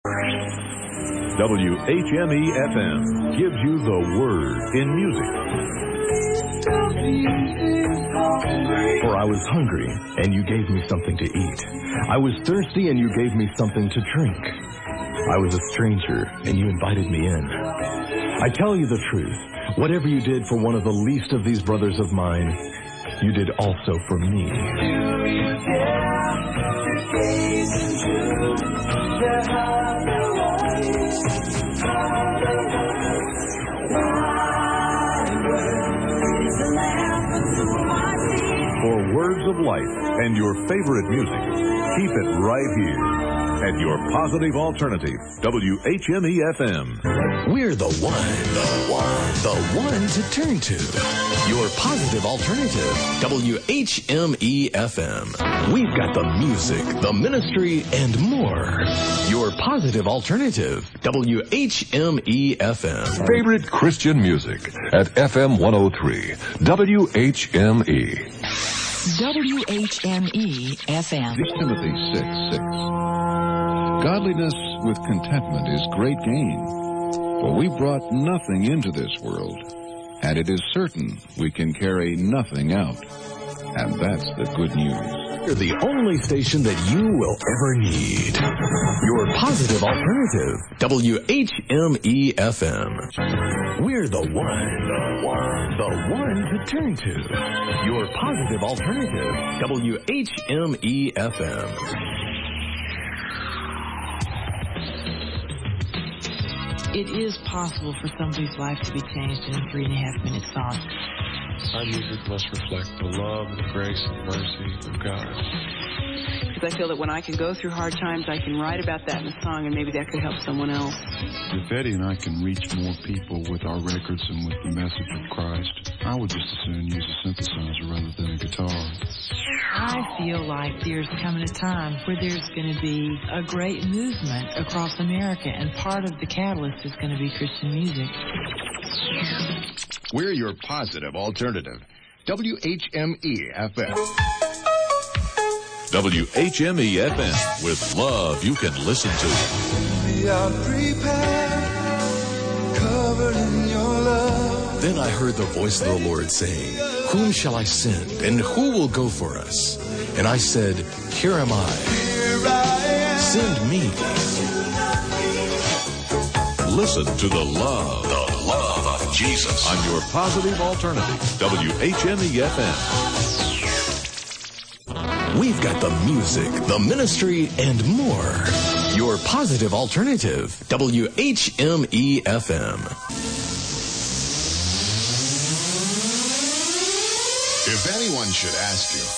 WHME-FM gives you the word in music. For I was hungry, and you gave me something to eat. I was thirsty, and you gave me something to drink. I was a stranger, and you invited me in. I tell you the truth, whatever you did for one of the least of these brothers of mine, you did also for me. For words of life and your favorite music, keep it right here at your positive alternative, WHME-FM. We're the one to turn to. Your positive alternative, WHME-FM. We've got the music, the ministry, and more. Your positive alternative, WHME-FM. Favorite Christian music at FM 103, WHME. WHME-FM. 2 Timothy 6:6. Godliness with contentment is great gain, for we brought nothing into this world, and it is certain we can carry nothing out. And that's the good news. You're the only station that you will ever need. Your positive alternative, WHME-FM. We're the one to turn to. Your positive alternative, WHME-FM. It is possible for somebody's life to be changed in a 3.5-minute song. Our music must reflect the love and grace and mercy of God. Because I feel that when I can go through hard times, I can write about that in a song, and maybe that could help someone else. If Eddie and I can reach more people with our records and with the message of Christ, I would just as soon use a synthesizer rather than a guitar. I feel like there's coming a time where there's going to be a great movement across America, and part of the catalyst is going to be Christian music. We're your positive alternative, WHME-FM. WHME-FM with love you can listen to. We are prepared, covered in your love. Then I heard the voice of the Lord saying, "Whom shall I send, and who will go for us?" And I said, "Here am I. Send me." Listen to the love of Jesus on your positive alternative, WHME-FM. We've got the music, the ministry, and more. Your positive alternative, WHME-FM. If anyone should ask you,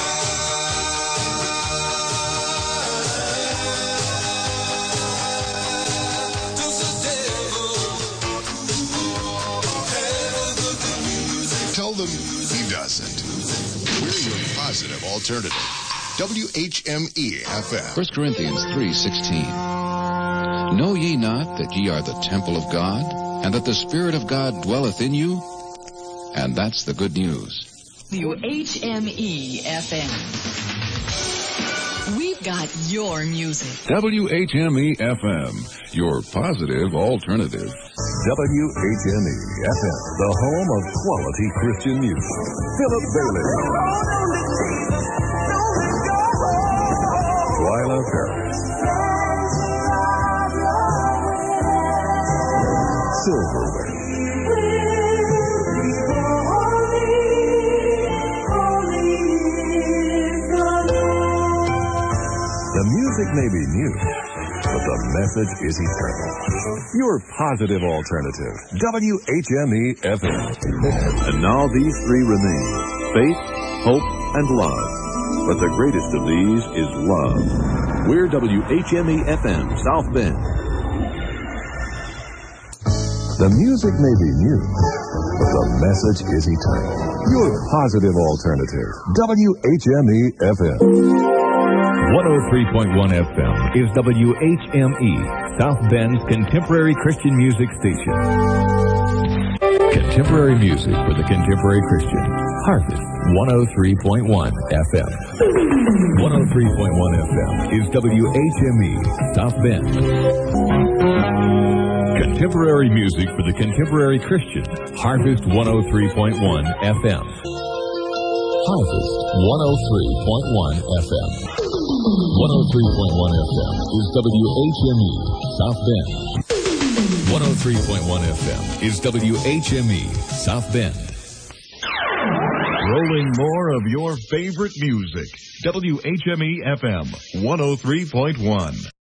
tell them he doesn't. We're your positive alternative, WHME-FM. 1 Corinthians 3:16. Know ye not that ye are the temple of God, and that the Spirit of God dwelleth in you? And that's the good news. WHME-FM. We've got your music. WHME-FM, your positive alternative. WHME-FM, the home of quality Christian music. Philip Bailey. Twyla Paris. Silverway. The music may be new, but the message is eternal. Your positive alternative, WHME-FM. And now these three remain: faith, hope, and love. But the greatest of these is love. We're WHME-FM, South Bend. The music may be new, but the message is eternal. Your positive alternative, WHME-FM. 103.1 FM is WHME, South Bend's contemporary Christian music station. contemporary music for the contemporary Christian. Harvest 103.1 FM. 103.1 FM is WHME, South Bend. Contemporary music for the contemporary Christian. Harvest 103.1 FM. Harvest 103.1 FM. 103.1 FM is WHME, South Bend. 103.1 FM is WHME, South Bend. Rolling more of your favorite music. WHME FM 103.1.